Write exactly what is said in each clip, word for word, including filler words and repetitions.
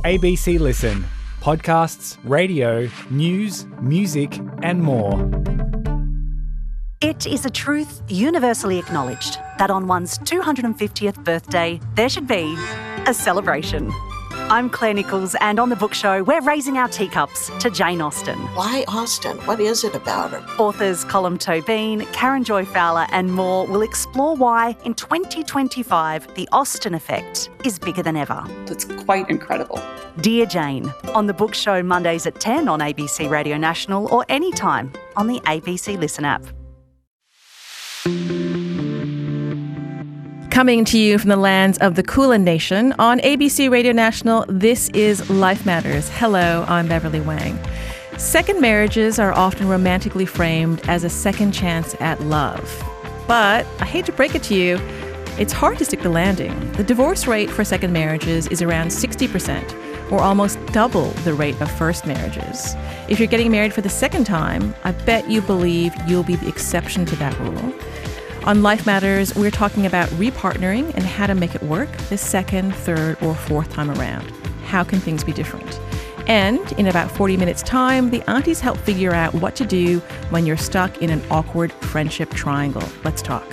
A B C Listen. Podcasts, radio, news, music and more. It is a truth universally acknowledged that on one's two hundred fiftieth birthday, there should be a celebration. I'm Claire Nichols, and on The Book Show, we're raising our teacups to Jane Austen. Why Austen? What is it about her? Authors Colm Tóibín, Karen Joy Fowler and more will explore why, in twenty twenty-five, the Austen effect is bigger than ever. It's quite incredible. Dear Jane, on The Book Show Mondays at ten on A B C Radio National or anytime on the A B C Listen app. Coming to you from the lands of the Kulin Nation on A B C Radio National, this is Life Matters. Hello, I'm Beverly Wang. Second marriages are often romantically framed as a second chance at love. But I hate to break it to you, it's hard to stick the landing. The divorce rate for second marriages is around sixty percent, or almost double the rate of first marriages. If you're getting married for the second time, I bet you believe you'll be the exception to that rule. On Life Matters, we're talking about repartnering and how to make it work the second, third, or fourth time around. How can things be different? And in about forty minutes' time, the aunties help figure out what to do when you're stuck in an awkward friendship triangle. Let's talk.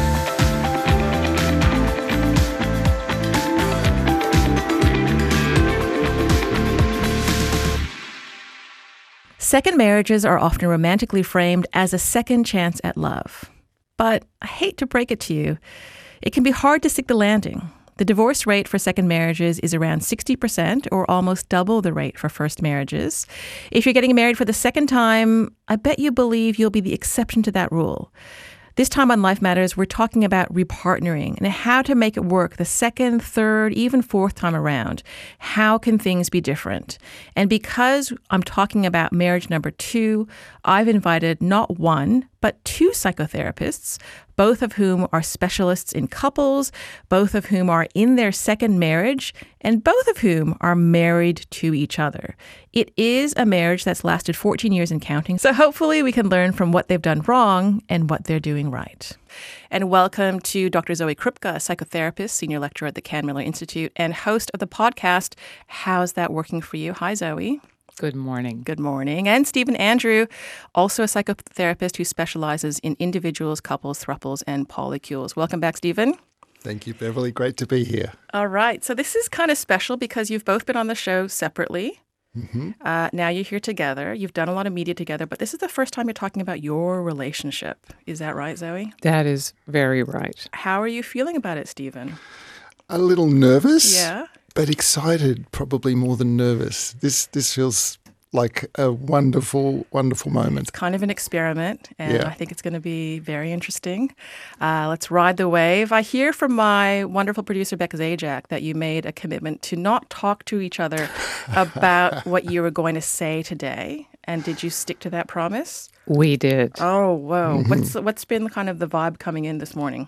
Second marriages are often romantically framed as a second chance at love. But I hate to break it to you, it can be hard to stick the landing. The divorce rate for second marriages is around sixty percent, or almost double the rate for first marriages. If you're getting married for the second time, I bet you believe you'll be the exception to that rule. This time on Life Matters, we're talking about repartnering and how to make it work the second, third, even fourth time around. How can things be different? And because I'm talking about marriage number two, I've invited not one, but two psychotherapists, both of whom are specialists in couples, both of whom are in their second marriage, and both of whom are married to each other. It is a marriage that's lasted fourteen years and counting, so hopefully we can learn from what they've done wrong and what they're doing right. And welcome to Doctor Zoe Krupka, a psychotherapist, senior lecturer at the Can Miller Institute, and host of the podcast, How's That Working for You? Hi, Zoe. Good morning. Good morning. And Stephen Andrew, also a psychotherapist who specializes in individuals, couples, thruples, and polycules. Welcome back, Stephen. Thank you, Beverly. Great to be here. All right. So this is kind of special because you've both been on the show separately. Mm-hmm. Uh, now you're here together. You've done a lot of media together, but this is the first time you're talking about your relationship. Is that right, Zoe? That is very right. How are you feeling about it, Stephen? A little nervous. Yeah. But excited, probably more than nervous. This this feels like a wonderful, wonderful moment. It's kind of an experiment, and yeah. I think it's going to be very interesting. Uh, let's ride the wave. I hear from my wonderful producer, Becca Zajac, that you made a commitment to not talk to each other about what you were going to say today. And did you stick to that promise? We did. Oh, whoa. Mm-hmm. What's What's been kind of the vibe coming in this morning?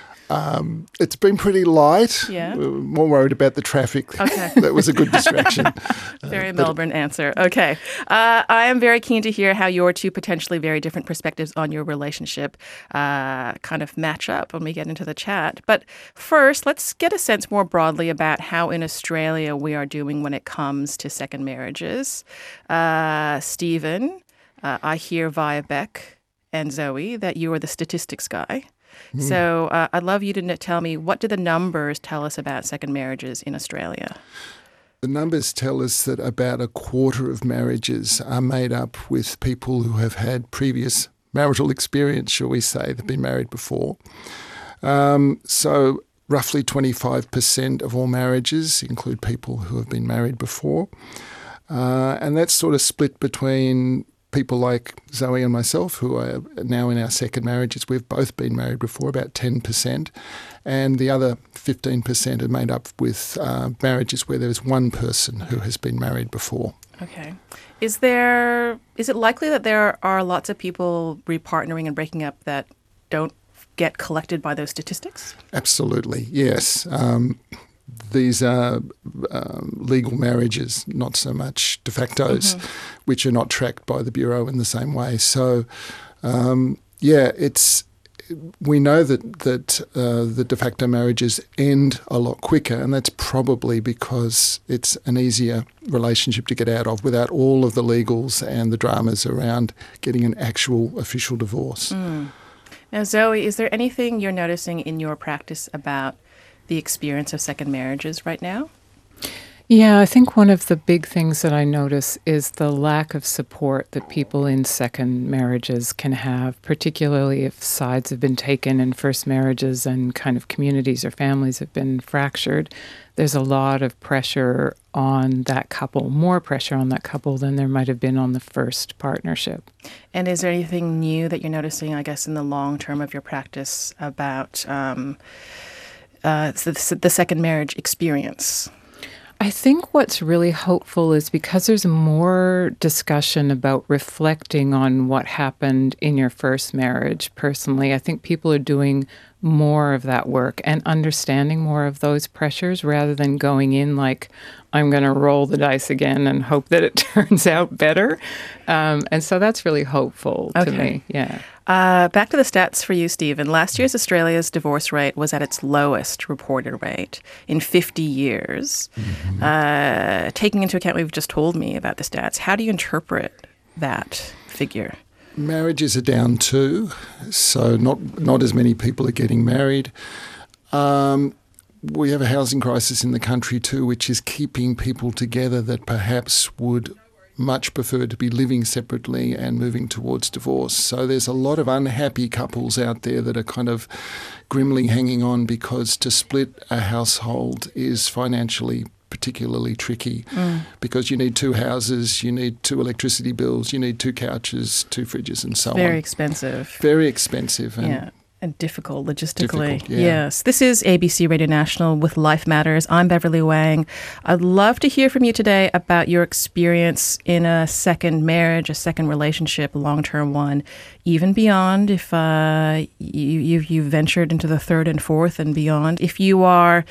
Um, it's been pretty light. Yeah. We're more worried about the traffic. Okay. That was a good distraction. Very uh, Melbourne answer. Okay. Uh, I am very keen to hear how your two potentially very different perspectives on your relationship uh, kind of match up when we get into the chat. But first, let's get a sense more broadly about how in Australia we are doing when it comes to second marriages. Uh, Stephen, uh, I hear via Beck and Zoe that you are the statistics guy. Mm. So uh, I'd love you to n- tell me, what do the numbers tell us about second marriages in Australia? The numbers tell us that about a quarter of marriages are made up with people who have had previous marital experience, shall we say. They've been married before. Um, so roughly twenty-five percent of all marriages include people who have been married before. Uh, and that's sort of split between people like Zoe and myself, who are now in our second marriages. We've both been married before, about ten percent. And the other fifteen percent are made up with uh, marriages where there's one person who has been married before. Okay. Is there, is it likely that there are lots of people repartnering and breaking up that don't get collected by those statistics? Absolutely, yes. Um, These are um, legal marriages, not so much de factos, mm-hmm. which are not tracked by the Bureau in the same way. So, um, yeah, it's we know that that uh, the de facto marriages end a lot quicker, and that's probably because it's an easier relationship to get out of without all of the legals and the dramas around getting an actual official divorce. Mm. Now, Zoe, is there anything you're noticing in your practice about the experience of second marriages right now? Yeah, I think one of the big things that I notice is the lack of support that people in second marriages can have, particularly if sides have been taken in first marriages and kind of communities or families have been fractured. There's a lot of pressure on that couple, more pressure on that couple than there might have been on the first partnership. And is there anything new that you're noticing, I guess, in the long term of your practice about um, uh, the, the second marriage experience? I think what's really hopeful is because there's more discussion about reflecting on what happened in your first marriage. Personally, I think people are doing more of that work and understanding more of those pressures rather than going in like, I'm going to roll the dice again and hope that it turns out better. Um, and so that's really hopeful to Okay. me. Yeah. Uh, back to the stats for you, Stephen. Last year's Australia's divorce rate was at its lowest reported rate in fifty years. Mm-hmm. Uh, taking into account what you've just told me about the stats, how do you interpret that figure? Marriages are down too, so not not as many people are getting married. Um, we have a housing crisis in the country too, which is keeping people together that perhaps would much prefer to be living separately and moving towards divorce. So there's a lot of unhappy couples out there that are kind of grimly hanging on because to split a household is financially particularly tricky mm. because you need two houses, you need two electricity bills, you need two couches, two fridges and so Very on. Very expensive. Very expensive. And yeah. And difficult logistically. Difficult, yeah. Yes. This is A B C Radio National with Life Matters. I'm Beverly Wang. I'd love to hear from you today about your experience in a second marriage, a second relationship, a long-term one, even beyond if uh, you, you've, you've ventured into the third and fourth and beyond. If you are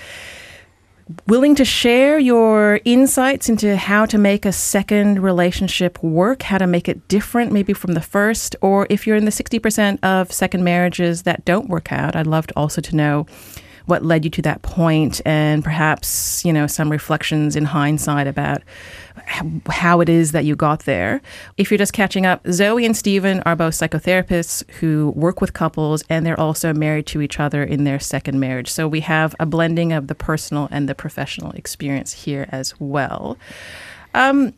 willing to share your insights into how to make a second relationship work, how to make it different maybe from the first, or if you're in the sixty percent of second marriages that don't work out, I'd love to also to know what led you to that point and perhaps, you know, some reflections in hindsight about how it is that you got there. If you're just catching up, Zoe and Stephen are both psychotherapists who work with couples, and they're also married to each other in their second marriage. So we have a blending of the personal and the professional experience here as well. Um,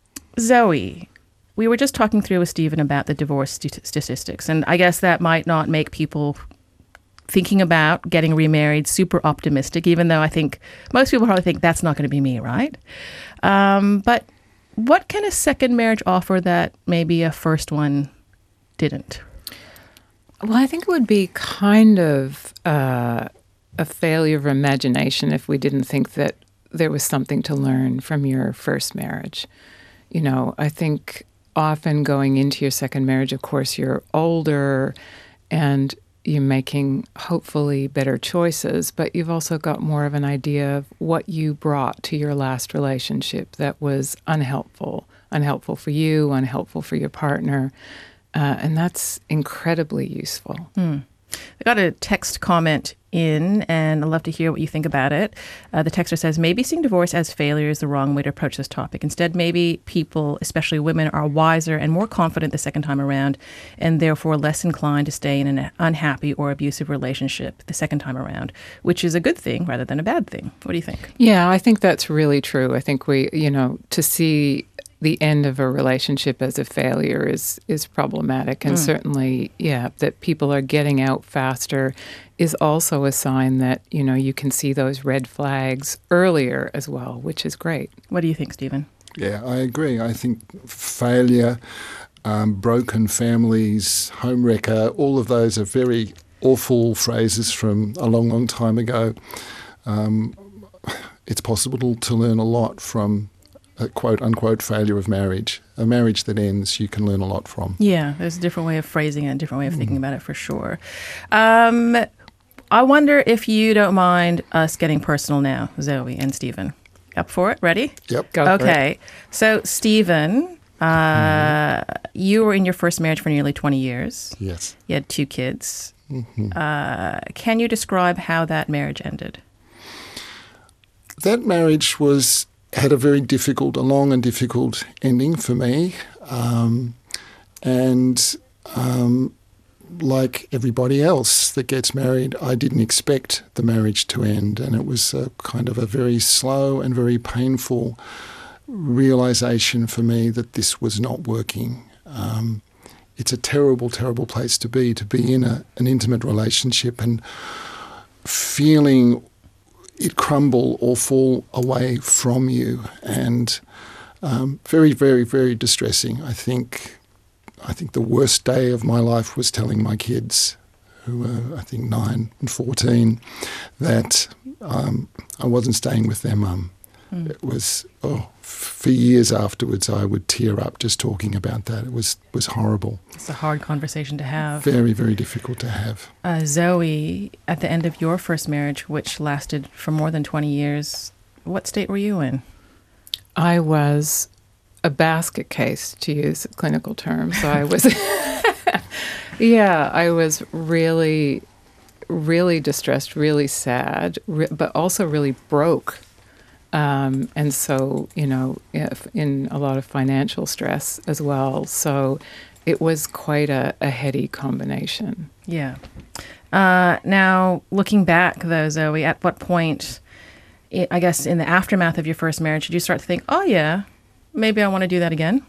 Zoe, we were just talking through with Stephen about the divorce st- statistics, and I guess that might not make people thinking about getting remarried super optimistic, even though I think most people probably think that's not going to be me, right? Um, but what can a second marriage offer that maybe a first one didn't? Well, I think it would be kind of uh, a failure of imagination if we didn't think that there was something to learn from your first marriage. You know, I think often going into your second marriage, of course, you're older and you're making hopefully better choices, but you've also got more of an idea of what you brought to your last relationship that was unhelpful, unhelpful for you, unhelpful for your partner. Uh, and that's incredibly useful. Mm. I got a text comment in, and I'd love to hear what you think about it. Uh, the texter says, maybe seeing divorce as failure is the wrong way to approach this topic. Instead, maybe people, especially women, are wiser and more confident the second time around, and therefore less inclined to stay in an unhappy or abusive relationship the second time around, which is a good thing rather than a bad thing. What do you think? Yeah, I think that's really true. I think we, you know, to see the end of a relationship as a failure is is problematic. And mm. certainly, yeah, that people are getting out faster is also a sign that, you know, you can see those red flags earlier as well, which is great. What do you think, Stephen? Yeah, I agree. I think failure, um, broken families, homewrecker, all of those are very awful phrases from a long, long time ago. Um, it's possible to learn a lot from a quote-unquote failure of marriage. A marriage that ends, you can learn a lot from. Yeah, there's a different way of phrasing it, a different way of mm. thinking about it for sure. Um, I wonder if you don't mind us getting personal now, Zoe and Stephen. Up for it? Ready? Yep. Go okay. for it. So, Stephen, uh, mm. you were in your first marriage for nearly twenty years. Yes. You had two kids. Mm-hmm. Uh, can you describe how that marriage ended? That marriage was had a very difficult, a long and difficult ending for me. Um, and um, like everybody else that gets married, I didn't expect the marriage to end. And it was a kind of a very slow and very painful realisation for me that this was not working. Um, it's a terrible, terrible place to be, to be in a, an intimate relationship and feeling it crumble or fall away from you, and um, very, very, very distressing. I think, I think the worst day of my life was telling my kids, who were I think nine and fourteen, that um, I wasn't staying with their mum. Mm. It was oh, for years afterwards I would tear up just talking about that. It was was horrible. It's a hard conversation to have. Very, very difficult to have. Uh, Zoe, at the end of your first marriage, which lasted for more than twenty years, what state were you in? I was a basket case, to use clinical terms. So I was, yeah, I was really, really distressed, really sad, re- but also really broke. Um, and so, you know, if in a lot of financial stress as well. So it was quite a, a heady combination. Yeah. Uh, now, looking back, though, Zoe, at what point, I guess in the aftermath of your first marriage, did you start to think, oh, yeah, maybe I want to do that again?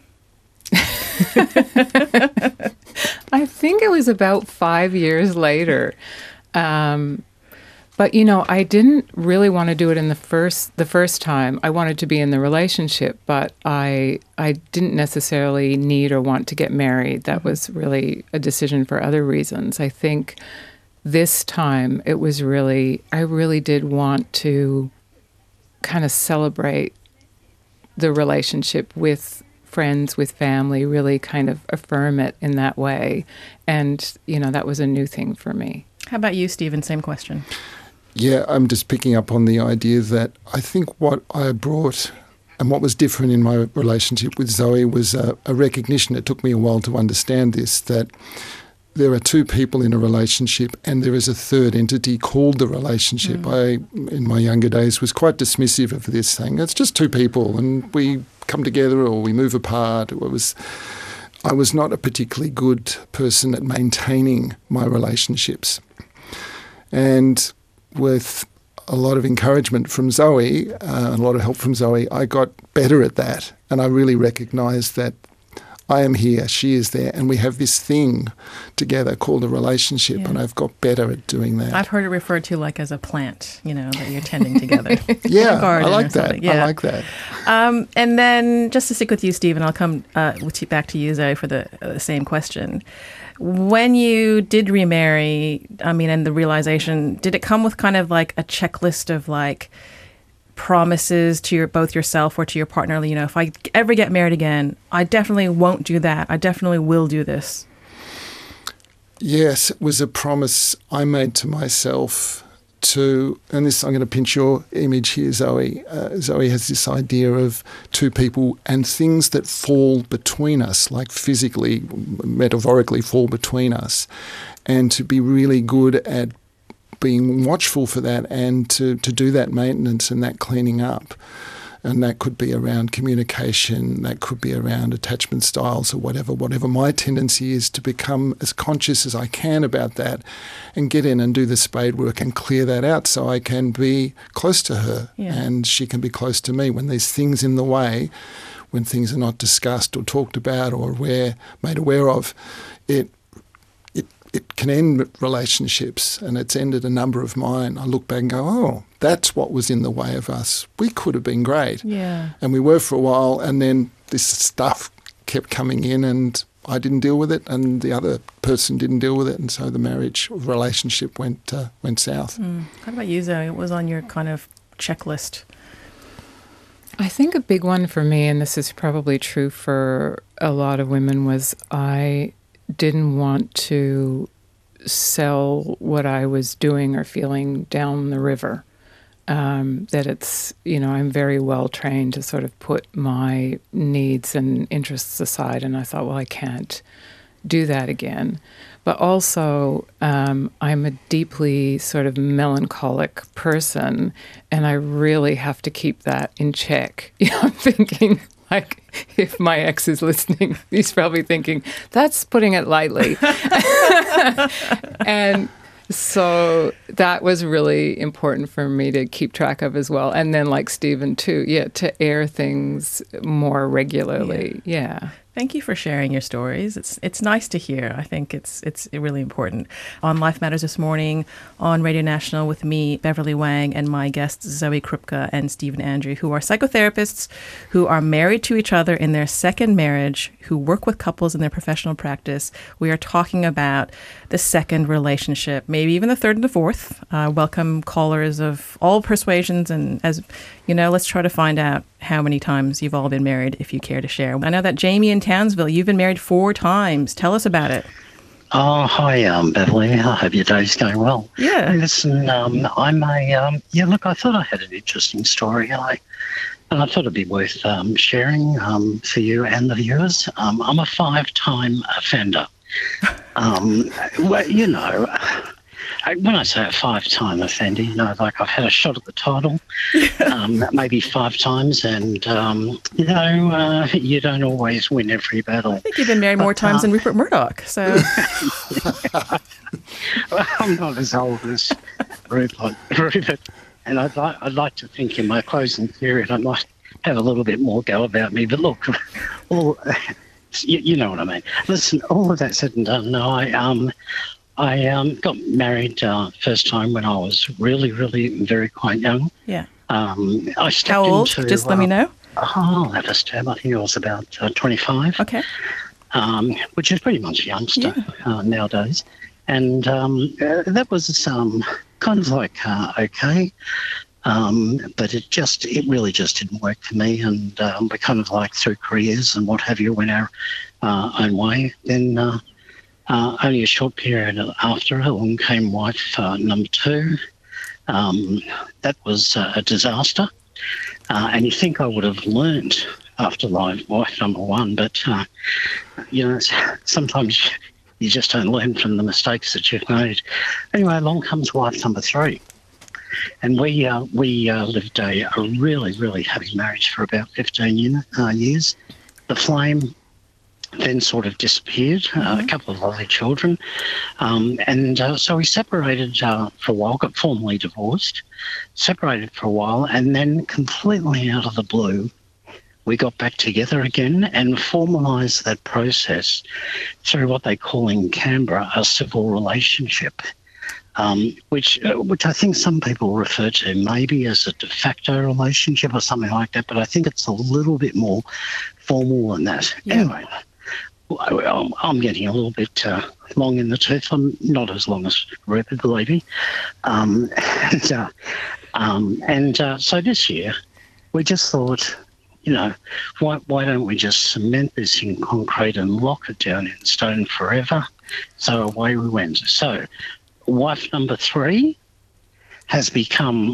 I think it was about five years later. Um But, you know, I didn't really want to do it in the first the first time. I wanted to be in the relationship, but I I didn't necessarily need or want to get married. That was really a decision for other reasons. I think this time it was really, I really did want to kind of celebrate the relationship with friends, with family, really kind of affirm it in that way. And, you know, that was a new thing for me. How about you, Stephen? Same question. Yeah, I'm just picking up on the idea that I think what I brought and what was different in my relationship with Zoe was a, a recognition, it took me a while to understand this, that there are two people in a relationship and there is a third entity called the relationship. Mm. I, in my younger days, was quite dismissive of this, saying it's just two people and we come together or we move apart. It was, I was not a particularly good person at maintaining my relationships. And with a lot of encouragement from Zoe, uh, a lot of help from Zoe, I got better at that. And I really recognised that I am here, she is there, and we have this thing together called a relationship, yeah. And I've got better at doing that. I've heard it referred to like as a plant, you know, that you're tending together. Yeah, I like that. Yeah. I like that. Um, and then just to stick with you, Stephen, I'll come uh, with you, back to you, Zoe, for the uh, same question. When you did remarry, I mean, and the realization, did it come with kind of like a checklist of like promises to your both yourself or to your partner? You know, if I ever get married again, I definitely won't do that. I definitely will do this. Yes, it was a promise I made to myself to, and this, I'm going to pinch your image here, Zoe. Uh, Zoe has this idea of two people and things that fall between us, like physically, metaphorically fall between us, and to be really good at being watchful for that and to, to do that maintenance and that cleaning up. And that could be around communication, that could be around attachment styles or whatever. Whatever my tendency is to become as conscious as I can about that and get in and do the spade work and clear that out so I can be close to her, yeah. And she can be close to me. When there's things in the way, when things are not discussed or talked about or aware, made aware of, it it can end relationships, and it's ended a number of mine. I look back and go, oh, that's what was in the way of us. We could have been great. Yeah. And we were for a while, and then this stuff kept coming in and I didn't deal with it and the other person didn't deal with it, and so the marriage relationship went uh, went south. Mm. How about you, Zoe? What was on your kind of checklist? I think a big one for me, and this is probably true for a lot of women, was I didn't want to sell what I was doing or feeling down the river. Um, that it's, you know, I'm very well trained to sort of put my needs and interests aside. And I thought, well, I can't do that again. But also, um, I'm a deeply sort of melancholic person, and I really have to keep that in check. You know, I'm thinking, like, if my ex is listening, he's probably thinking, that's putting it lightly. And so that was really important for me to keep track of as well. And then, like Stephen, too, yeah, to air things more regularly. Yeah. yeah. Thank you for sharing your stories. It's it's nice to hear. I think it's it's really important. On Life Matters this morning on Radio National with me, Beverly Wang, and my guests Zoe Krupka and Stephen Andrew, who are psychotherapists who are married to each other in their second marriage, who work with couples in their professional practice. We are talking about the second relationship, maybe even the third and the fourth. Uh, welcome callers of all persuasions, and as you know, let's try to find out how many times you've all been married, if you care to share. I know that Jamie in Townsville, you've been married four times. Tell us about it. Oh, hi, um, Beverly. I hope your day's going well. Yeah. Hey, listen, um, I'm a, um, yeah, look, I thought I had an interesting story, and I, and I thought it'd be worth um, sharing um, for you and the viewers. Um, I'm a five-time offender. um, well, you know, when I say a five-time offender, you know, like I've had a shot at the title, um, maybe five times, and, um, you know, uh, you don't always win every battle. I think you've been married but, more times uh, than Rupert Murdoch, so... Well, I'm not as old as Rupert, Rupert, and I'd like, I'd like to think in my closing period I might have a little bit more go about me, but look, all, you, you know what I mean. Listen, all of that said and done, no, I... um. I um, got married uh, first time when I was really, really very quite young. Yeah. Um, I stepped How old? Into, Just let uh, me know. Oh, I'll have a stab. I think I was about uh, twenty-five. Okay. Um, which is pretty much a youngster yeah. uh, nowadays. And um, uh, that was um, kind of like uh, okay. Um, but it just, it really just didn't work for me. And um, we kind of like through careers and what have you went our uh, own way. Then... Uh, Uh, only a short period after, along came wife uh, number two. Um, that was uh, a disaster. Uh, and you think I would have learned after wife number one, but, uh, you know, sometimes you just don't learn from the mistakes that you've made. Anyway, along comes wife number three. And we uh, we uh, lived a, a really, really happy marriage for about fifteen year, uh, years. The flame... then sort of disappeared, uh, mm-hmm. a couple of lovely children. Um, and uh, so we separated uh, for a while, got formally divorced, separated for a while, and then completely out of the blue, we got back together again and formalised that process through what they call in Canberra a civil relationship, um, which, uh, which I think some people refer to maybe as a de facto relationship or something like that, but I think it's a little bit more formal than that. Yeah. Anyway, I'm getting a little bit uh, long in the tooth. I'm not as long as Rupert, believe me. Um, and uh, um, and uh, so this year, we just thought, you know, why why don't we just cement this in concrete and lock it down in stone forever? So away we went. So wife number three has become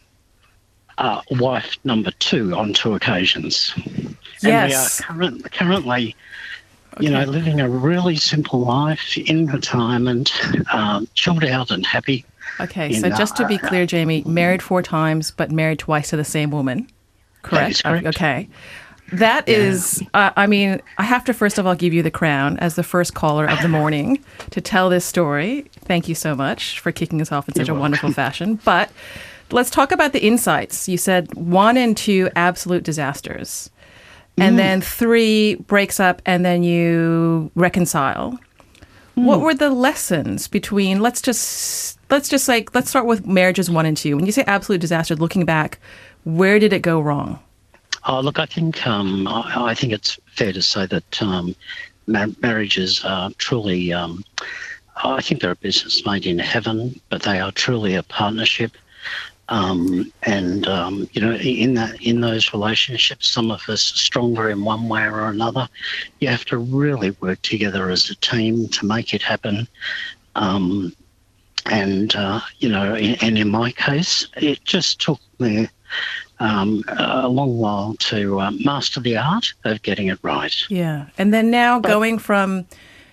uh, wife number two on two occasions. Yes. And we are current, currently... Okay. You know, living a really simple life in retirement, um, chilled out and happy. Okay, in, so just to be uh, clear, Jamie, married four times, but married twice to the same woman, correct? That is correct. Okay. That yeah. is, uh, I mean, I have to first of all give you the crown as the first caller of the morning to tell this story. Thank you so much for kicking us off in such You're a welcome. wonderful fashion. But let's talk about the insights. You said one and two absolute disasters. And mm. then three breaks up and then you reconcile. Mm. What were the lessons between, let's just, let's just like, let's start with marriages one and two. When you say absolute disaster, looking back, where did it go wrong? Oh, look, I think um, I, I think it's fair to say that um, mar- marriages are truly, um, I think they're a business made in heaven, but they are truly a partnership. Um, and, um, you know, in that in those relationships, some of us are stronger in one way or another. You have to really work together as a team to make it happen. Um, and, uh, you know, in, and in my case, it just took me um, a long while to uh, master the art of getting it right. Yeah. And then now but, going from,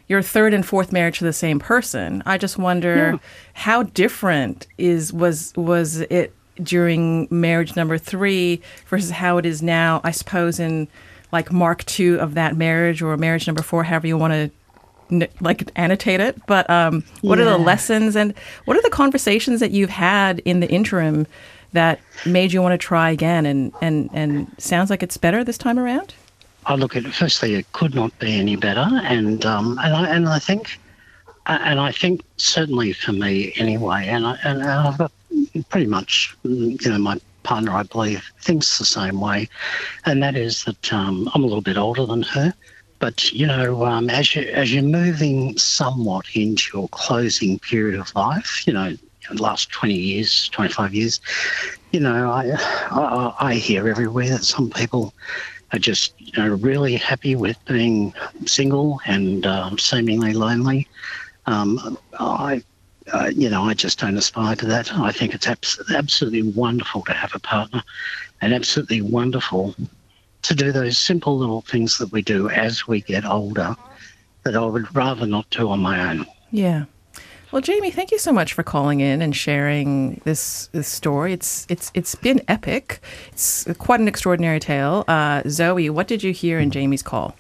your third and fourth marriage to the same person. I just wonder Yeah. how different is was was it during marriage number three versus how it is now, I suppose, in like mark two of that marriage or marriage number four, however you want to n- like annotate it. But um, what are the Yeah. lessons and what are the conversations that you've had in the interim that made you want to try again? And, and, and sounds like it's better this time around? I look at it, firstly, it could not be any better. And um, and I and I think and I think certainly for me anyway, and I and I've got pretty much, you know, my partner, I believe, thinks the same way, and that is that um, I'm a little bit older than her. But, you know, um, as, you, as you're moving somewhat into your closing period of life, you know, the last twenty years, twenty-five years, you know, I, I, I hear everywhere that some people are just, you know, really happy with being single and um, seemingly lonely. Um, I, uh, you know, I just don't aspire to that. I think it's abs- absolutely wonderful to have a partner and absolutely wonderful to do those simple little things that we do as we get older that I would rather not do on my own. Yeah. Well, Jamie, thank you so much for calling in and sharing this this story. It's it's it's been epic. It's quite an extraordinary tale. Uh, Zoe, what did you hear in Jamie's call?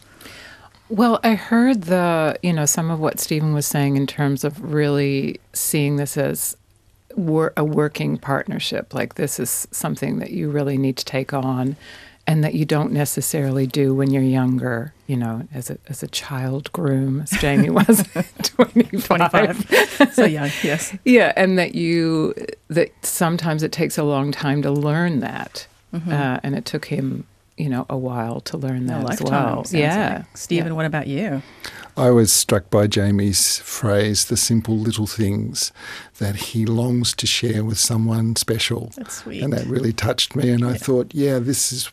Well, I heard the, you know, some of what Stephen was saying in terms of really seeing this as wor- a working partnership. Like this is something that you really need to take on and that you don't necessarily do when you're younger, you know, as a as a child groom, as Jamie was twenty-five. twenty-five. So young, yes. Yeah, and that you, that sometimes it takes a long time to learn that. Mm-hmm. Uh, and it took him, you know, a while to learn that a as lifetime, well. sounds Yeah. like. Stephen, yeah. what about you? I was struck by Jamie's phrase, the simple little things that he longs to share with someone special. That's sweet. And that really touched me. And I thought, yeah, this is,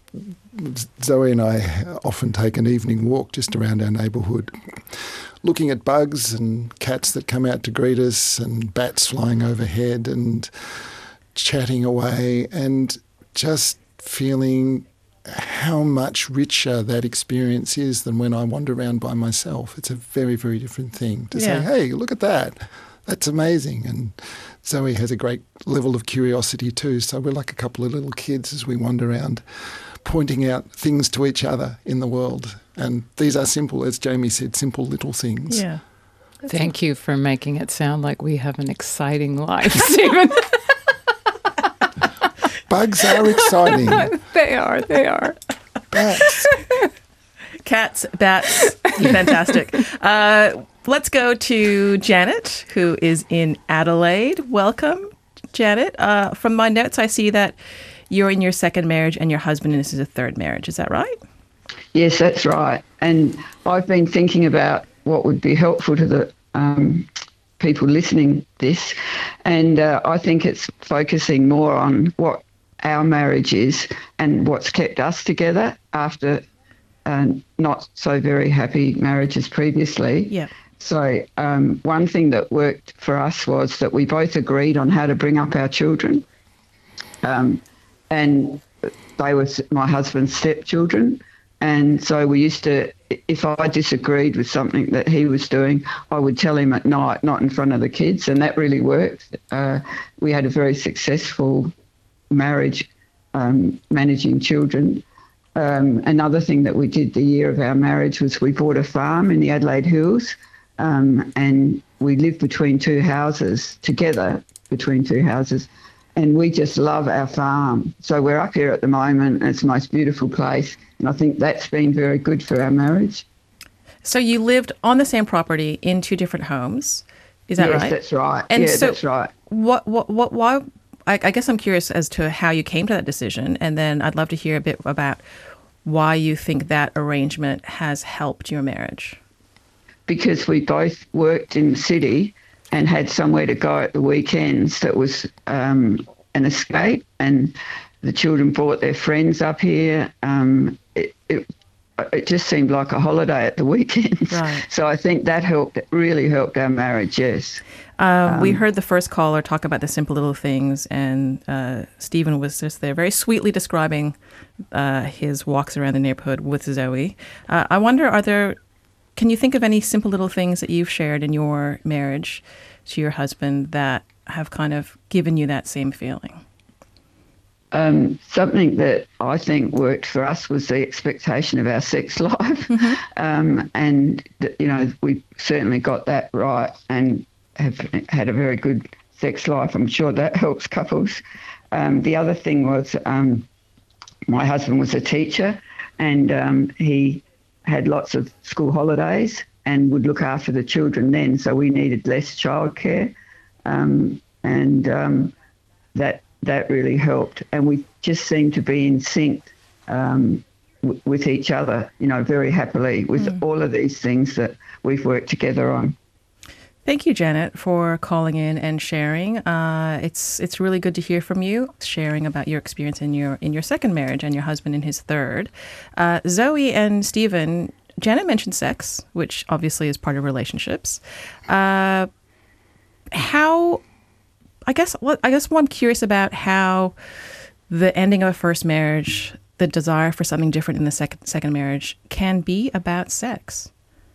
Zoe and I often take an evening walk just around our neighbourhood, looking at bugs and cats that come out to greet us and bats flying overhead and chatting away and just feeling how much richer that experience is than when I wander around by myself. It's a very, very different thing to Yeah. say, hey, look at that. That's amazing. And Zoe has a great level of curiosity too. So we're like a couple of little kids as we wander around pointing out things to each other in the world. And these are simple, as Jamie said, simple little things. Yeah. Thank you for making it sound like we have an exciting life, Stephen. Bugs are exciting. They are, they are. Bats. Cats, bats, fantastic. Uh, let's go to Janet, who is in Adelaide. Welcome, Janet. Uh, from my notes, I see that you're in your second marriage and your husband and this is a third marriage. Is that right? Yes, that's right. And I've been thinking about what would be helpful to the um, people listening to this. And uh, I think it's focusing more on what our marriage is and what's kept us together after uh, not so very happy marriages previously. Yeah. So um, one thing that worked for us was that we both agreed on how to bring up our children. Um, and they were my husband's stepchildren. And so we used to, if I disagreed with something that he was doing, I would tell him at night, not in front of the kids, and that really worked. Uh, we had a very successful marriage, um, managing children. Um, another thing that we did the year of our marriage was we bought a farm in the Adelaide Hills, um, and we lived between two houses, together between two houses. And we just love our farm. So we're up here at the moment, and it's the most beautiful place. And I think that's been very good for our marriage. So you lived on the same property in two different homes. Is that yes, right? Yes, that's right. And yeah, so that's right. What, what, what, why? I, I guess I'm curious as to how you came to that decision. And then I'd love to hear a bit about why you think that arrangement has helped your marriage. Because we both worked in the city and had somewhere to go at the weekends that was um, an escape, and the children brought their friends up here. Um, it, it, it just seemed like a holiday at the weekends. Right. So I think that helped, it really helped our marriage, yes. Uh, Um, we heard the first caller talk about the simple little things, and uh, Stephen was just there very sweetly describing uh, his walks around the neighborhood with Zoe. Uh, I wonder, are there can you think of any simple little things that you've shared in your marriage to your husband that have kind of given you that same feeling? Um, something that I think worked for us was the expectation of our sex life. Mm-hmm. Um, and, you know, we certainly got that right and have had a very good sex life. I'm sure that helps couples. Um, the other thing was um, my husband was a teacher, and um, he had lots of school holidays and would look after the children then, so we needed less childcare. Um, and um, that that really helped. And we just seemed to be in sync um, w- with each other, you know, very happily with mm. all of these things that we've worked together on. Thank you, Janet, for calling in and sharing. Uh, it's it's really good to hear from you, sharing about your experience in your in your second marriage and your husband in his third. Uh, Zoe and Stephen, Janet mentioned sex, which obviously is part of relationships. Uh, how, I guess, well, I guess what I'm curious about how the ending of a first marriage, the desire for something different in the second second marriage, can be about sex.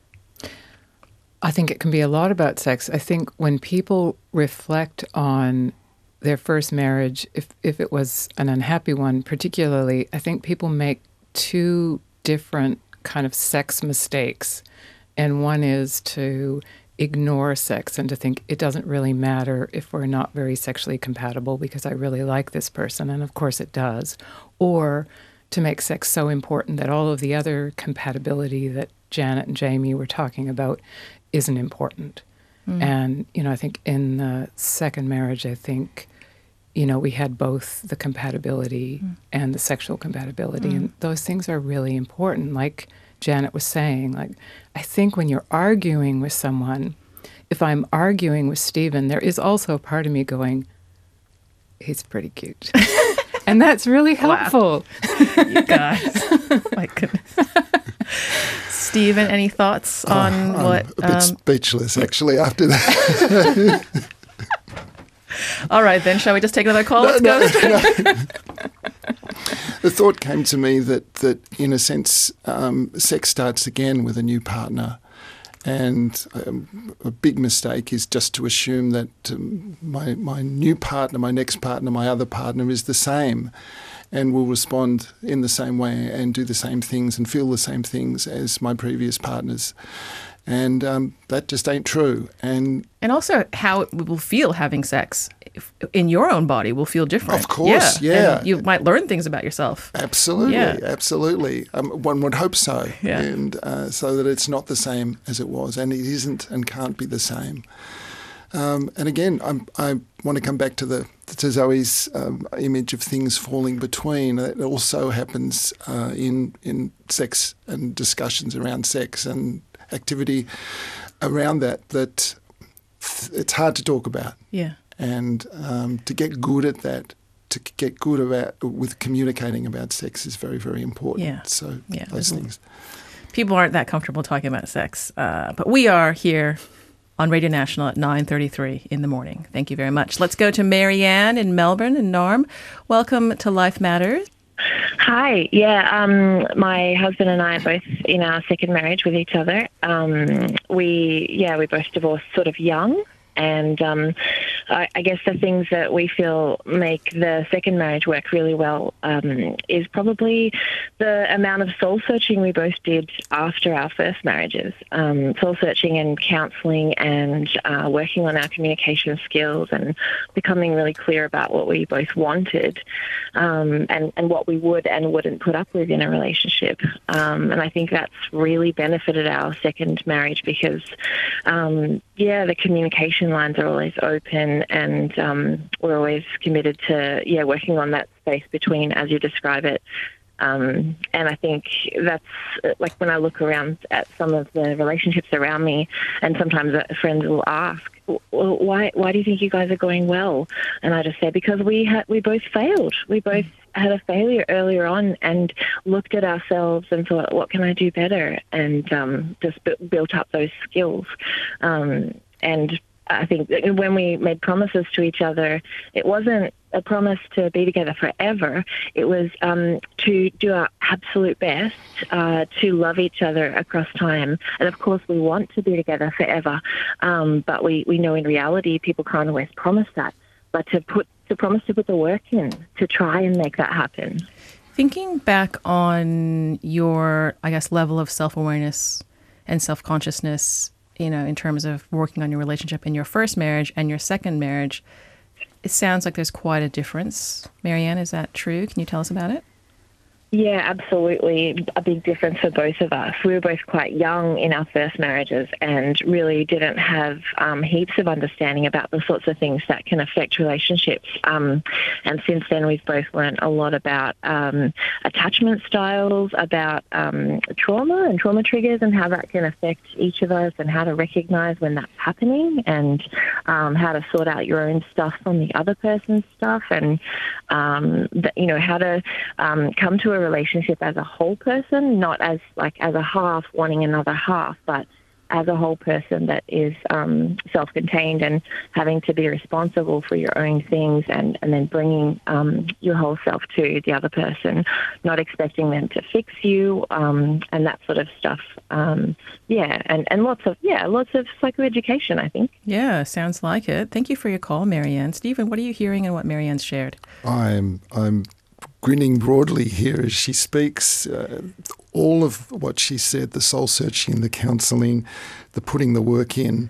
I think it can be a lot about sex. I think when people reflect on their first marriage, if, if it was an unhappy one particularly, I think people make two different kind of sex mistakes. And one is to ignore sex and to think it doesn't really matter if we're not very sexually compatible because I really like this person. And of course it does. Or to make sex so important that all of the other compatibility that Janet and Jamie were talking about isn't important. Mm. And, you know, I think in the second marriage, I think, you know, we had both the compatibility mm. and the sexual compatibility. Mm. And those things are really important. Like Janet was saying, like, I think when you're arguing with someone, if I'm arguing with Stephen, there is also a part of me going, he's pretty cute. And that's really helpful. Wow. You guys. My goodness. Stephen, any thoughts on oh, what? I'm a bit um, speechless, actually, after that. All right, then, shall we just take another call? No, Let's no, go. no. The thought came to me that, that in a sense, um, sex starts again with a new partner. And um, a big mistake is just to assume that um, my, my new partner, my next partner, my other partner is the same and will respond in the same way and do the same things and feel the same things as my previous partners. And um, that just ain't true. And and also how it will feel having sex in your own body will feel different. Of course, yeah. yeah. And you might learn things about yourself. Absolutely, yeah. absolutely. Um, one would hope so. Yeah. And uh, so that it's not the same as it was. And it isn't and can't be the same. Um, and again, I'm, I want to come back to the to Zoe's um, image of things falling between. It also happens uh, in in sex and discussions around sex and activity around that. That it's hard to talk about. Yeah. And um, to get good at that, to get good about with communicating about sex is very, very important. Yeah. So yeah, those things. People aren't that comfortable talking about sex, uh, but we are here on Radio National at nine thirty-three in the morning. Thank you very much. Let's go to Marianne in Melbourne and Norm. Welcome to Life Matters. Hi. Yeah, um, my husband and I are both in our second marriage with each other. Um, we, yeah, we both divorced sort of young. And um, I, I guess the things that we feel make the second marriage work really well um, is probably the amount of soul-searching we both did after our first marriages. Um, soul-searching and counselling and uh, working on our communication skills and becoming really clear about what we both wanted um, and, and what we would and wouldn't put up with in a relationship. Um, and I think that's really benefited our second marriage because, um, yeah, the communication lines are always open and um, we're always committed to, yeah, working on that space between, as you describe it. Um, and I think that's, like, when I look around at some of the relationships around me and sometimes friends will ask, well, why why do you think you guys are going well? And I just say, because we had, we both failed. We both had a failure earlier on and looked at ourselves and thought, what can I do better? And um, just b- built up those skills. Um, and I think when we made promises to each other, it wasn't a promise to be together forever. It was um, to do our absolute best uh, to love each other across time. And of course, we want to be together forever, um, but we, we know in reality people can't always promise that. But to put to promise to put the work in to try and make that happen. Thinking back on your, I guess, level of self-awareness and self-consciousness, you know, in terms of working on your relationship in your first marriage and your second marriage, it sounds like there's quite a difference. Marianne, is that true? Can you tell us about it? Yeah, absolutely. A big difference for both of us. We were both quite young in our first marriages and really didn't have um, heaps of understanding about the sorts of things that can affect relationships. Um, and since then, we've both learned a lot about um, attachment styles, about um, trauma and trauma triggers and how that can affect each of us and how to recognize when that's happening and um, how to sort out your own stuff from the other person's stuff and, um, the, you know, how to um, come to a relationship as a whole person, not as like as a half wanting another half, but as a whole person that is um, self-contained and having to be responsible for your own things and, and then bringing um, your whole self to the other person, not expecting them to fix you um, and that sort of stuff. Um, yeah, and, and lots of, yeah, lots of psychoeducation, I think. Yeah, sounds like it. Thank you for your call, Marianne. Stephen, what are you hearing in what Marianne's shared? I'm, I'm grinning broadly here as she speaks. Uh, all of what she said, the soul searching, the counselling, the putting the work in,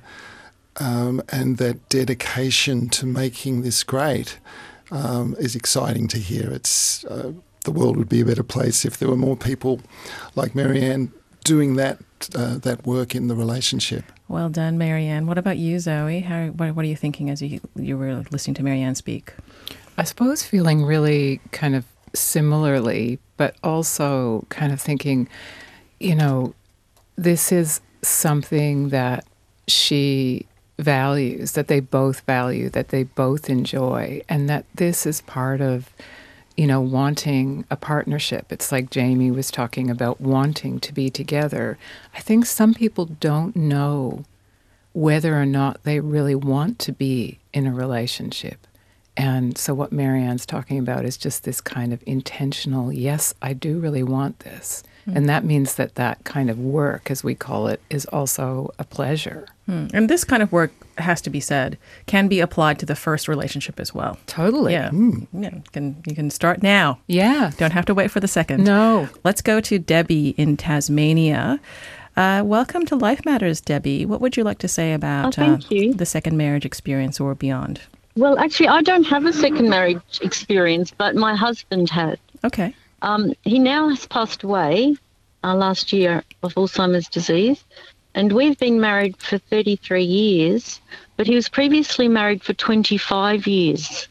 um, and that dedication to making this great um, is exciting to hear. It's uh, the world would be a better place if there were more people like Marianne doing that uh, that work in the relationship. Well done, Marianne. What about you, Zoe? How, what, what are you thinking as you, you were listening to Marianne speak? I suppose feeling really kind of similarly, but also kind of thinking, you know, this is something that she values, that they both value, that they both enjoy, and that this is part of, you know, wanting a partnership. It's like Jamie was talking about wanting to be together. I think some people don't know whether or not they really want to be in a relationship. And so what Marianne's talking about is just this kind of intentional, yes, I do really want this. Mm. And that means that that kind of work, as we call it, is also a pleasure. Mm. And this kind of work, has to be said, can be applied to the first relationship as well. Totally. Yeah. Mm. yeah. You can, you can start now. Yeah. Don't have to wait for the second. No. Let's go to Debbie in Tasmania. Uh, welcome to Life Matters, Debbie. What would you like to say about oh, thank uh, you. the second marriage experience or beyond? Well, actually, I don't have a second marriage experience, but my husband had. Okay. Um, he now has passed away uh, last year of Alzheimer's disease, and we've been married for thirty-three years, but he was previously married for twenty-five years.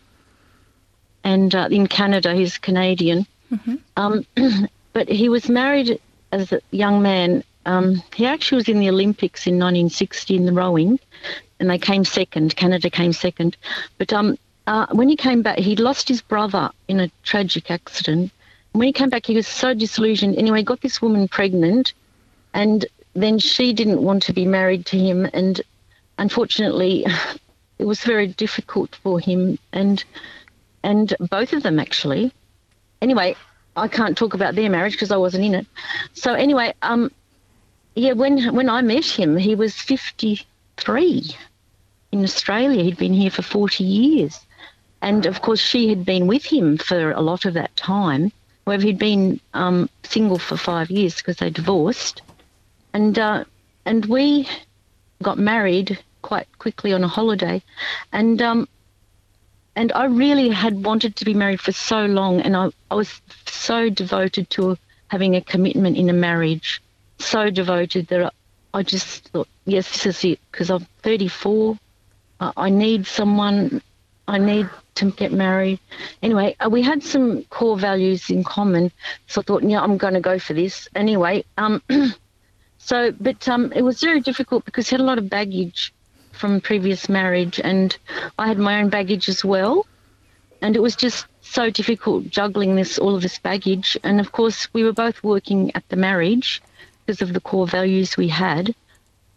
And uh, in Canada, he's Canadian. Mm-hmm. Um, but he was married as a young man. Um, he actually was in the Olympics in nineteen sixty in the rowing, and they came second. Canada came second. But um, uh, when he came back, he'd lost his brother in a tragic accident. When he came back, he was so disillusioned. Anyway, he got this woman pregnant, and then she didn't want to be married to him. And unfortunately, it was very difficult for him and and both of them, actually. Anyway, I can't talk about their marriage because I wasn't in it. So anyway, um, yeah, when when I met him, he was fifty-three in Australia. He'd been here for forty years. And, of course, she had been with him for a lot of that time. However, he'd been um, single for five years because they divorced. And uh, and we got married quite quickly on a holiday. And um, and I really had wanted to be married for so long, and I, I was so devoted to having a commitment in a marriage, so devoted that I, I just thought, yes, this is it, because I'm thirty-four. I, I need someone. I need to get married. Anyway, uh, we had some core values in common, so I thought, yeah, I'm going to go for this. Anyway, um, so, but um, it was very difficult because he had a lot of baggage from previous marriage, and I had my own baggage as well. And it was just so difficult juggling this, all of this baggage. And of course, we were both working at the marriage because of the core values we had.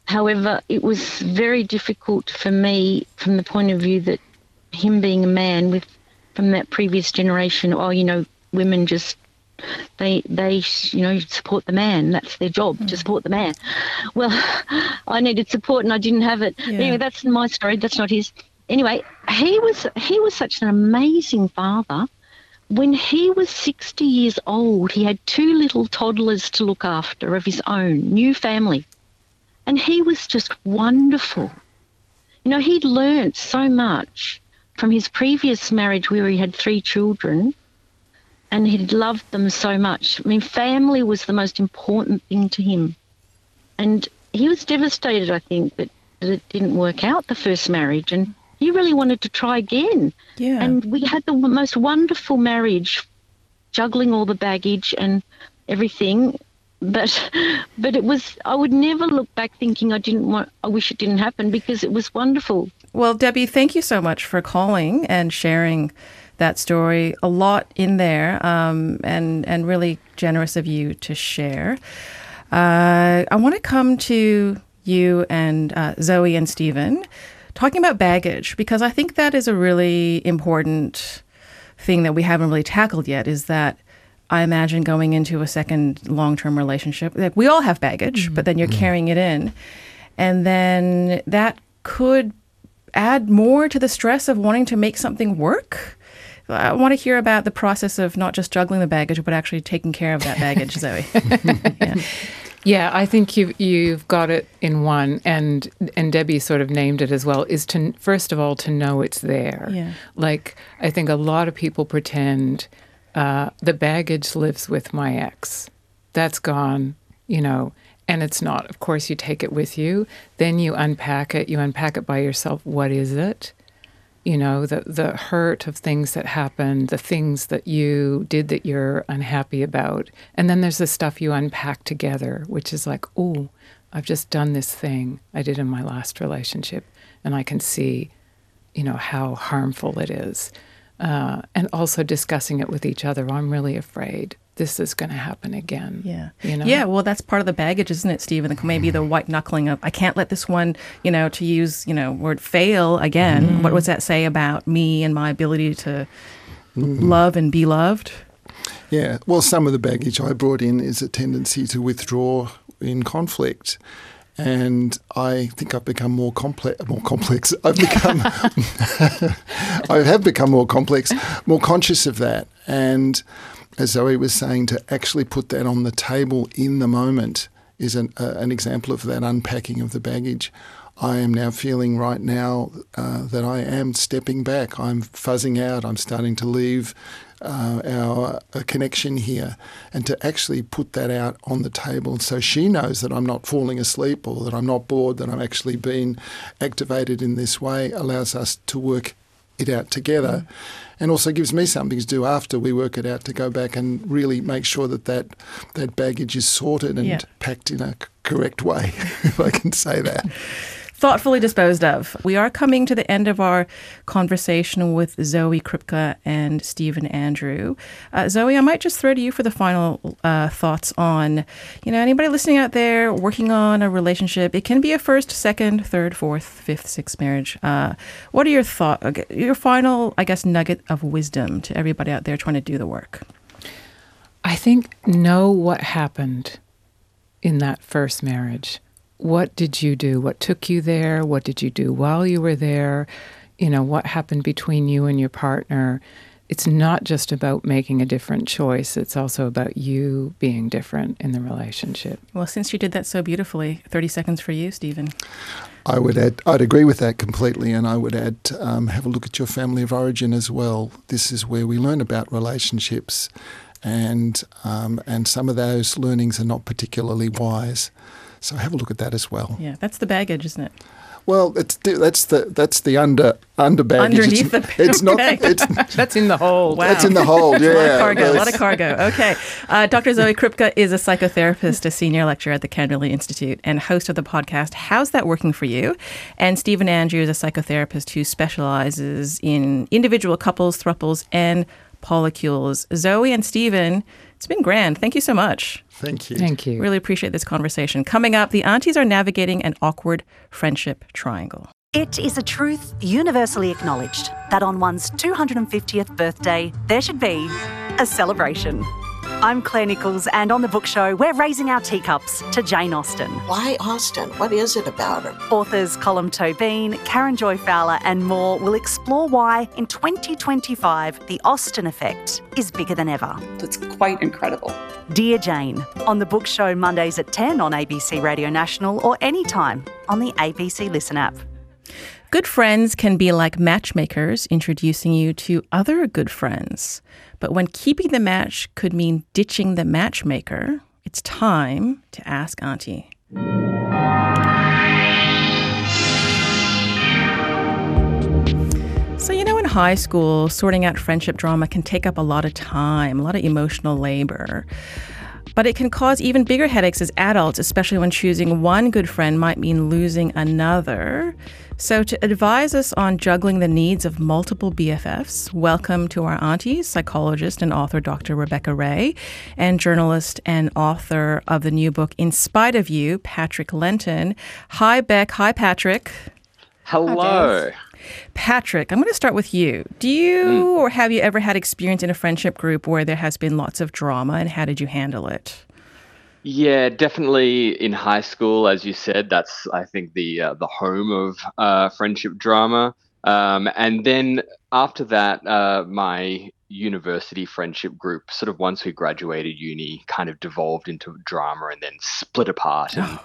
However, it was very difficult for me from the point of view that him being a man with from that previous generation, oh, you know, women just, they, they you know, support the man. That's their job, mm. to support the man. Well, I needed support and I didn't have it. Yeah. Anyway, that's my story. That's not his. Anyway, he was he was such an amazing father. When he was sixty years old, he had two little toddlers to look after of his own, new family. And he was just wonderful. You know, he'd learnt so much from his previous marriage where he had three children, and he'd loved them so much. I mean, family was the most important thing to him. And he was devastated, I think, that, that it didn't work out, the first marriage. And he really wanted to try again. Yeah. And we had the most wonderful marriage, juggling all the baggage and everything. But but it was, I would never look back thinking I didn't want, I wish it didn't happen, because it was wonderful. Well, Debbie, thank you so much for calling and sharing that story. A lot in there, um, and, and really generous of you to share. Uh, I want to come to you and uh, Zoe and Stephen, talking about baggage, because I think that is a really important thing that we haven't really tackled yet, is that I imagine going into a second long-term relationship, like we all have baggage, mm-hmm. but then you're mm-hmm. carrying it in. And then that could add more to the stress of wanting to make something work. I want to hear about the process of not just juggling the baggage, but actually taking care of that baggage, Zoe. yeah. Yeah, I think you've, you've got it in one, and and Debbie sort of named it as well, is to, first of all, to know it's there. Yeah. Like, I think a lot of people pretend uh, the baggage lives with my ex. That's gone, you know, and it's not. Of course, you take it with you. Then you unpack it. You unpack it by yourself. What is it? You know, the, the hurt of things that happened, the things that you did that you're unhappy about. And then there's the stuff you unpack together, which is like, oh, I've just done this thing I did in my last relationship, and I can see, you know, how harmful it is. Uh, and also discussing it with each other. I'm really afraid this is going to happen again. Yeah. You know? Yeah, well, that's part of the baggage, isn't it, Stephen? Maybe the white knuckling of, I can't let this one, you know, to use, you know, word fail again. Mm. What does that say about me and my ability to mm. love and be loved? Yeah, well, some of the baggage I brought in is a tendency to withdraw in conflict. And I think I've become more complex. More complex. I've become. I have become more complex, more conscious of that. And as Zoe was saying, to actually put that on the table in the moment is an uh, an example of that unpacking of the baggage. I am now feeling right now uh, that I am stepping back. I'm fuzzing out. I'm starting to leave uh, our uh, connection here, and to actually put that out on the table so she knows that I'm not falling asleep or that I'm not bored, that I'm actually being activated in this way, allows us to work it out together, mm. and also gives me something to do after we work it out, to go back and really make sure that that, that baggage is sorted and yeah. packed in a c- correct way, if I can say that. Thoughtfully disposed of. We are coming to the end of our conversation with Zoe Kripke and Stephen Andrew. Uh, Zoe, I might just throw to you for the final uh, thoughts on, you know, anybody listening out there working on a relationship. It can be a first, second, third, fourth, fifth, sixth marriage. Uh, what are your thought, your final, I guess, nugget of wisdom to everybody out there trying to do the work? I think know what happened in that first marriage. What did you do? What took you there? What did you do while you were there? You know, what happened between you and your partner? It's not just about making a different choice. It's also about you being different in the relationship. Well, since you did that so beautifully, thirty seconds for you, Stephen. I would add, I'd agree with that completely, and I would add, um, have a look at your family of origin as well. This is where we learn about relationships, and um, and some of those learnings are not particularly wise. So have a look at that as well. Yeah, that's the baggage, isn't it? Well, it's that's the that's the under under baggage. Underneath it's, the it's not. okay. It's, that's in the hold. Wow. That's in the hold. Yeah, a lot of cargo. A lot of cargo. Okay, uh, Doctor Zoe Kripke is a psychotherapist, a senior lecturer at the Kennerley Institute, and host of the podcast How's That Working for You? And Stephen Andrew is a psychotherapist who specializes in individual couples, thruples, and polycules. Zoe and Stephen, It's been grand. Thank you so much. Thank you. Thank you. Really appreciate this conversation. Coming up, the aunties are navigating an awkward friendship triangle. It is a truth universally acknowledged that on one's two hundred fiftieth birthday, there should be a celebration. I'm Claire Nichols, and on The Book Show, we're raising our teacups to Jane Austen. Why Austen? What is it about her? Authors Colm Tóibín, Karen Joy Fowler and more will explore why in twenty twenty-five the Austen effect is bigger than ever. It's quite incredible. Dear Jane, on The Book Show Mondays at ten on A B C Radio National or anytime on the A B C Listen app. Good friends can be like matchmakers introducing you to other good friends. But when keeping the match could mean ditching the matchmaker, it's time to ask Auntie. So, you know, in high school, sorting out friendship drama can take up a lot of time, a lot of emotional labor. But it can cause even bigger headaches as adults, especially when choosing one good friend might mean losing another. So to advise us on juggling the needs of multiple B F Fs, welcome to our aunties, psychologist and author Doctor Rebecca Ray, and journalist and author of the new book, In Spite of You, Patrick Lenton. Hi, Beck. Hi, Patrick. Hello. Hi, Patrick, I'm going to start with you. Do you mm. or have you ever had experience in a friendship group where there has been lots of drama, and how did you handle it? Yeah, definitely in high school, as you said. That's, I think, the uh, the home of uh, friendship drama. Um, and then after that, uh, my university friendship group, sort of once we graduated uni, kind of devolved into drama and then split apart. And,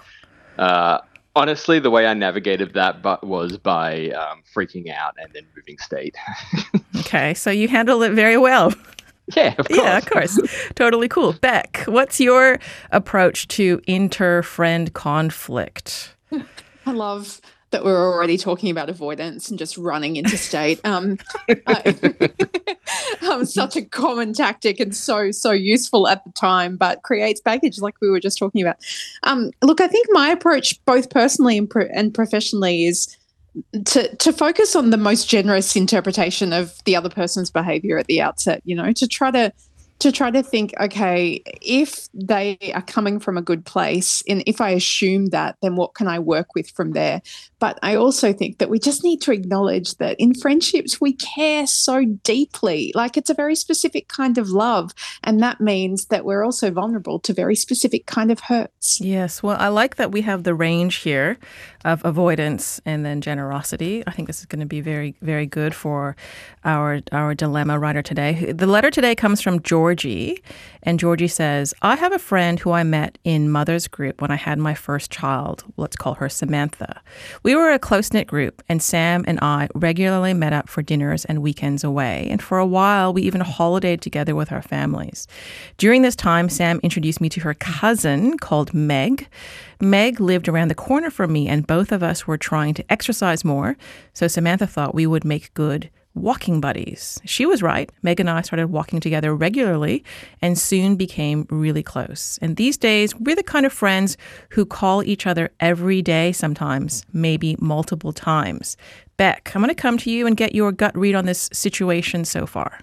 uh, honestly, the way I navigated that but was by um, freaking out and then moving state. Okay, so you handled it very well. Yeah, of course. Yeah, of course. Totally cool. Beck, what's your approach to inter-friend conflict? I love that we're already talking about avoidance and just running interstate. Um, I, um, such a common tactic and so, so useful at the time, but creates baggage like we were just talking about. Um, look, I think my approach, both personally and, pro- and professionally, is to to focus on the most generous interpretation of the other person's behavior at the outset, you know, to try to to try to think, okay, if they are coming from a good place, and if I assume that, then what can I work with from there? But I also think that we just need to acknowledge that in friendships, we care so deeply. Like, it's a very specific kind of love. And that means that we're also vulnerable to very specific kind of hurts. Yes. Well, I like that we have the range here of avoidance and then generosity. I think this is going to be very, very good for our, our dilemma writer today. The letter today comes from Georgie. And Georgie says, I have a friend who I met in mother's group when I had my first child. Let's call her Samantha. We were a close-knit group, and Sam and I regularly met up for dinners and weekends away. And for a while, we even holidayed together with our families. During this time, Sam introduced me to her cousin called Meg. Meg lived around the corner from me, and both of us were trying to exercise more. So Samantha thought we would make good walking buddies. She was right. Meg and I started walking together regularly and soon became really close. And these days, we're the kind of friends who call each other every day sometimes, maybe multiple times. Beck, I'm going to come to you and get your gut read on this situation so far.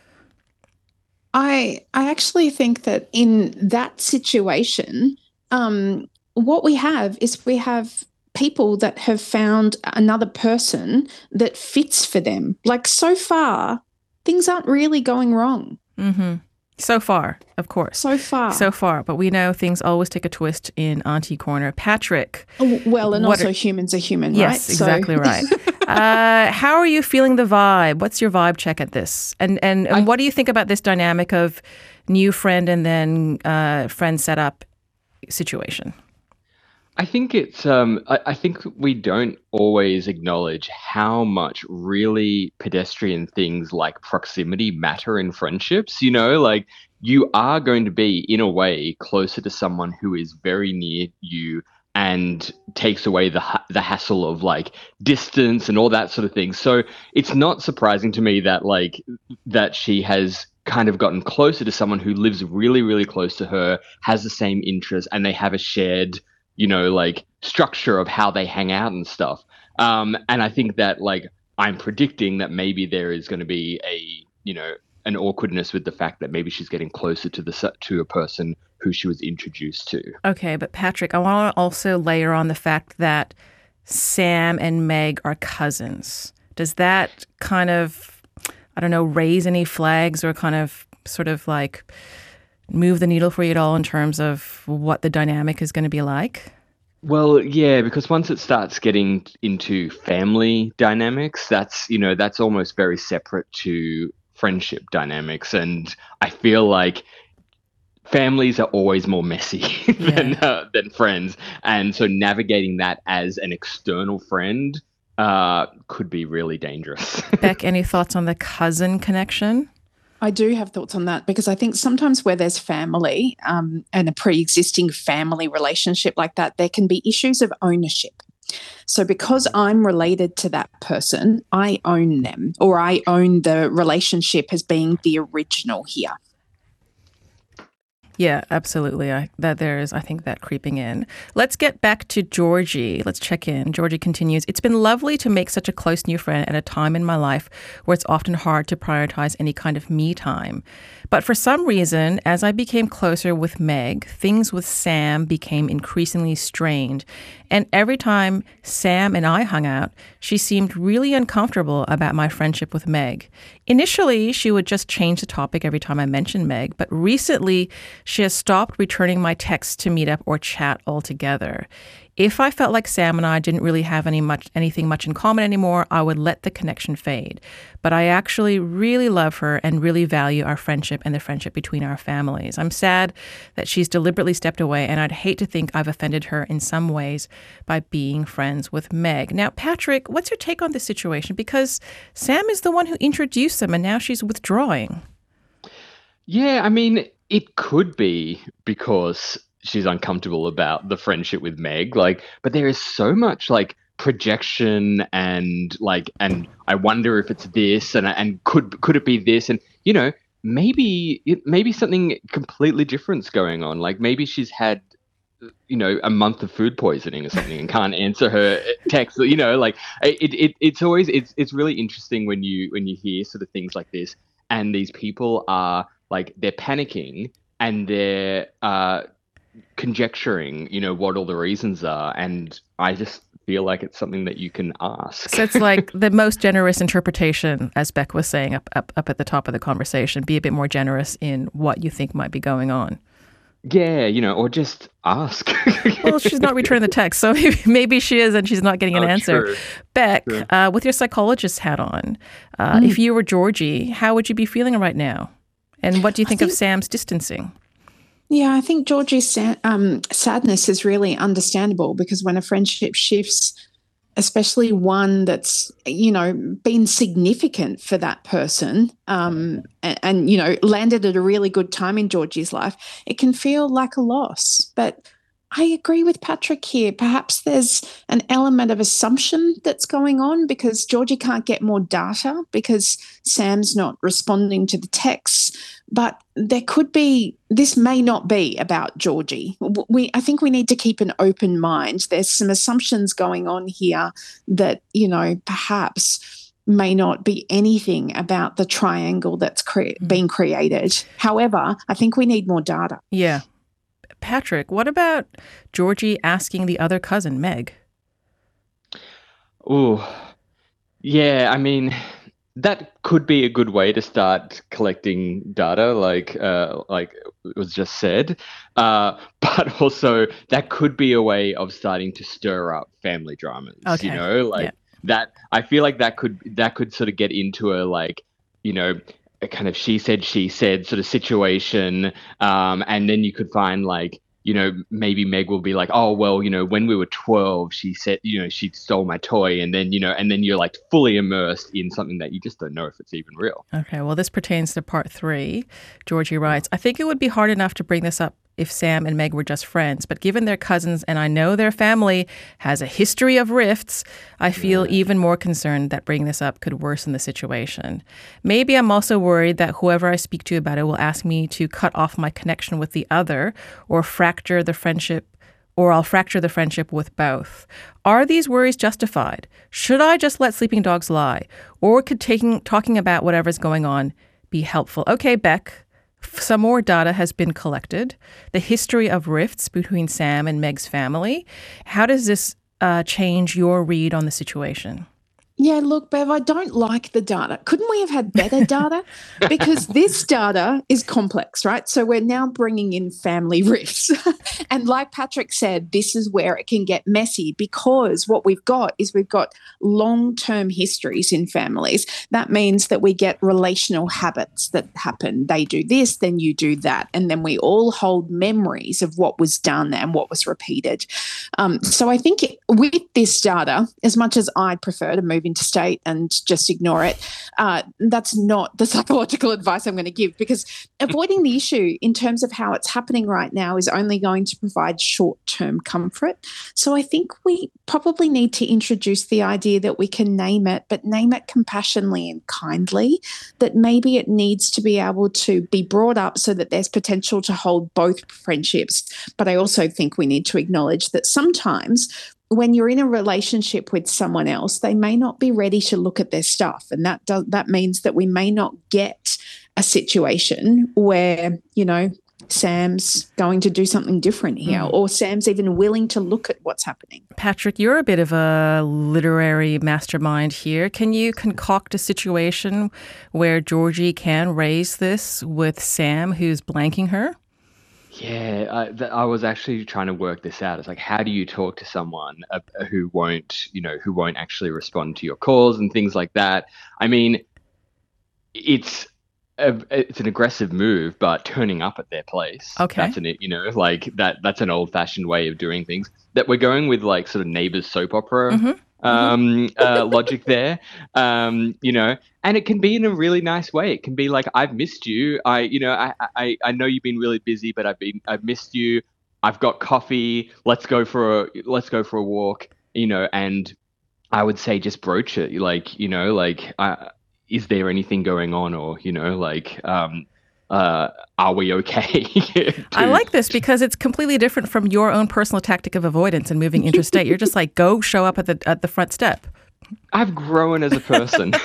I I actually think that in that situation, um, what we have is we have people that have found another person that fits for them. Like, so far, things aren't really going wrong. Mm-hmm. So far, of course. So far. So far. But we know things always take a twist in Auntie Corner. Patrick. Well, and also are, humans are human, yes, right? Yes, exactly so. right. uh, how are you feeling the vibe? What's your vibe check at this? And and, and I, what do you think about this dynamic of new friend and then uh, friend setup situation? I think it's, um, I, I think we don't always acknowledge how much really pedestrian things like proximity matter in friendships. You know, like, you are going to be, in a way, closer to someone who is very near you and takes away the the hassle of like distance and all that sort of thing. So it's not surprising to me that like that she has kind of gotten closer to someone who lives really, really close to her, has the same interests, and they have a shared, you know, like structure of how they hang out and stuff. Um, and I think that like I'm predicting that maybe there is going to be a, you know, an awkwardness with the fact that maybe she's getting closer to the to a person who she was introduced to. Okay, but Patrick, I want to also layer on the fact that Sam and Meg are cousins. Does that kind of, I don't know, raise any flags or kind of sort of like move the needle for you at all in terms of what the dynamic is going to be like? Well, yeah, because once it starts getting into family dynamics, that's, you know, that's almost very separate to friendship dynamics. And I feel like families are always more messy than Yeah. uh, than friends. And so navigating that as an external friend uh, could be really dangerous. Beck, any thoughts on the cousin connection? I do have thoughts on that because I think sometimes where there's family um, and a pre-existing family relationship like that, there can be issues of ownership. So because I'm related to that person, I own them, or I own the relationship as being the original here. Yeah, absolutely. I, that there is, I think, that creeping in. Let's get back to Georgie. Let's check in. Georgie continues, it's been lovely to make such a close new friend at a time in my life where it's often hard to prioritize any kind of me time. But for some reason, as I became closer with Meg, things with Sam became increasingly strained. And every time Sam and I hung out, she seemed really uncomfortable about my friendship with Meg. Initially, she would just change the topic every time I mentioned Meg, but recently she has stopped returning my texts to meet up or chat altogether. If I felt like Sam and I didn't really have any much anything much in common anymore, I would let the connection fade. But I actually really love her and really value our friendship and the friendship between our families. I'm sad that she's deliberately stepped away, and I'd hate to think I've offended her in some ways by being friends with Meg. Now, Patrick, what's your take on this situation? Because Sam is the one who introduced them, and now she's withdrawing. Yeah, I mean, it could be because she's uncomfortable about the friendship with Meg, like, but there is so much like projection and like, and I wonder if it's this, and and could could it be this, and you know, maybe it maybe something completely different's going on. Like maybe she's had, you know, a month of food poisoning or something and can't answer her text. You know, like it it it's always it's it's really interesting when you when you hear sort of things like this, and these people are like they're panicking and they're uh. conjecturing, you know, what all the reasons are, and I just feel like it's something that you can ask. So it's like the most generous interpretation, as Beck was saying up, up up at the top of the conversation. Be a bit more generous in what you think might be going on. Yeah, you know, or just ask. Well, she's not returning the text, so maybe, maybe she is and she's not getting an Oh, answer. true. Beck, True. uh, with your psychologist hat on, uh, Mm. if you were Georgie, how would you be feeling right now? And what do you think, think- of Sam's distancing? Yeah, I think Georgie's sa- um, sadness is really understandable because when a friendship shifts, especially one that's, you know, been significant for that person um, and, and, you know, landed at a really good time in Georgie's life, it can feel like a loss. But I agree with Patrick here. Perhaps there's an element of assumption that's going on because Georgie can't get more data because Sam's not responding to the texts. But there could be, this may not be about Georgie. We, I think we need to keep an open mind. There's some assumptions going on here that, you know, perhaps may not be anything about the triangle that's cre- being created. However, I think we need more data. Yeah. Patrick, what about Georgie asking the other cousin, Meg? Oh, yeah, I mean, that could be a good way to start collecting data, like uh, like it was just said. Uh, but also, that could be a way of starting to stir up family dramas. Okay, You know, like yeah. that. I feel like that could that could sort of get into a like, you know, a kind of she said she said sort of situation, um, and then you could find like, you know, maybe Meg will be like, oh, well, you know, when we were twelve, she said, you know, she stole my toy. And then, you know, and then you're like fully immersed in something that you just don't know if it's even real. Okay, well, this pertains to part three. Georgie writes, I think it would be hard enough to bring this up if Sam and Meg were just friends, but given their cousins and I know their family has a history of rifts, I feel even more concerned that bringing this up could worsen the situation. Maybe I'm also worried that whoever I speak to about it will ask me to cut off my connection with the other or fracture the friendship, or I'll fracture the friendship with both. Are these worries justified? Should I just let sleeping dogs lie? Or could taking, talking about whatever's going on be helpful. Okay, Beck, some more data has been collected. The history of rifts between Sam and Meg's family. How does this uh, change your read on the situation? Yeah, look, Bev, I don't like the data. Couldn't we have had better data? Because this data is complex, right? So we're now bringing in family rifts. And like Patrick said, this is where it can get messy because what we've got is we've got long-term histories in families. That means that we get relational habits that happen. They do this, then you do that. And then we all hold memories of what was done and what was repeated. Um, so I think with this data, as much as I prefer to move interstate and just ignore it, uh, that's not the psychological advice I'm going to give, because avoiding the issue in terms of how it's happening right now is only going to provide short-term comfort. So I think we probably need to introduce the idea that we can name it, but name it compassionately and kindly, that maybe it needs to be able to be brought up so that there's potential to hold both friendships. But I also think we need to acknowledge that sometimes when you're in a relationship with someone else, they may not be ready to look at their stuff. And that does, that means that we may not get a situation where, you know, Sam's going to do something different here, mm. or Sam's even willing to look at what's happening. Patrick, you're a bit of a literary mastermind here. Can you concoct a situation where Georgie can raise this with Sam, who's blanking her? Yeah, I, th- I was actually trying to work this out. It's like, how do you talk to someone uh, who won't, you know, who won't actually respond to your calls and things like that? I mean, it's a, it's an aggressive move, but turning up at their place. Okay, that's an, you know, like that. That's an old-fashioned way of doing things. That we're going with, like sort of Neighbours soap opera. Mm-hmm. um uh logic there, um you know, and it can be in a really nice way. It can be like, I've missed you, I you know I I, I know you've been really busy, but I've been I've missed you, I've got coffee, let's go for a let's go for a walk, you know. And I would say just broach it, like, you know, like, uh, is there anything going on, or, you know, like, um Uh, are we okay? I like this because it's completely different from your own personal tactic of avoidance and moving interstate. You're just like, go show up at the at the front step. I've grown as a person.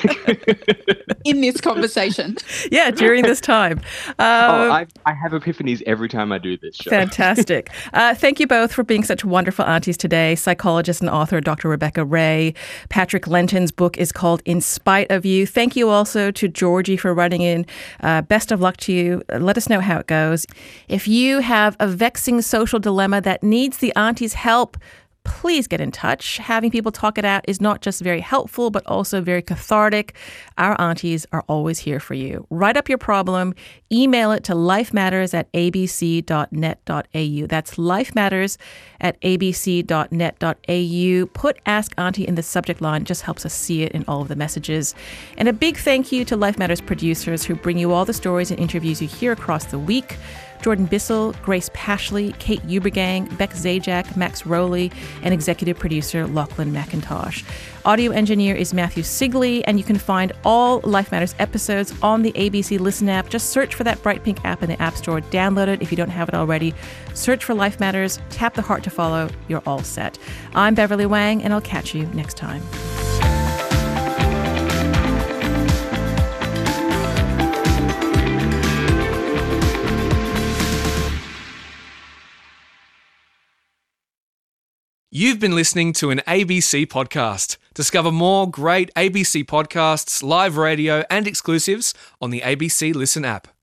In this conversation. Yeah, during this time. Uh, oh, I, I have epiphanies every time I do this show. Fantastic. uh, thank you both for being such wonderful aunties today. Psychologist and author Doctor Rebecca Ray. Patrick Lenton's book is called In Spite of You. Thank you also to Georgie for running in. Uh, best of luck to you. Let us know how it goes. If you have a vexing social dilemma that needs the aunties' help, please get in touch. Having people talk it out is not just very helpful, but also very cathartic. Our aunties are always here for you. Write up your problem, email it to lifematters at a b c dot net dot a u. That's lifematters at a b c dot net dot a u. Put Ask Auntie in the subject line. It just helps us see it in all of the messages. And a big thank you to Life Matters producers who bring you all the stories and interviews you hear across the week. Jordan Bissell, Grace Pashley, Kate Ubergang, Beck Zajac, Max Rowley, and executive producer Lachlan McIntosh. Audio engineer is Matthew Sigley, and you can find all Life Matters episodes on the A B C Listen app. Just search for that bright pink app in the App Store. Download it if you don't have it already. Search for Life Matters, tap the heart to follow. You're all set. I'm Beverly Wang, and I'll catch you next time. You've been listening to an A B C podcast. Discover more great A B C podcasts, live radio, and exclusives on the A B C Listen app.